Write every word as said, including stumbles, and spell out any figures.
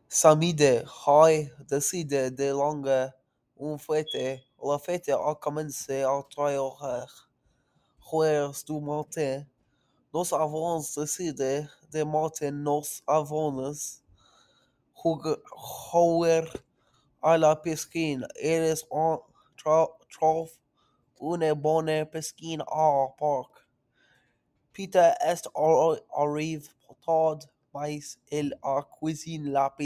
Samide, hai decide de longa un fete. La fête a commencé à trois heures. Jueves du matin. Nos avons décidé de matin nos avones. Jugar a la piscine. Eres on trouve une bonne piscine à parc. Peter est ar- arrive tard, mais il a cuisiné la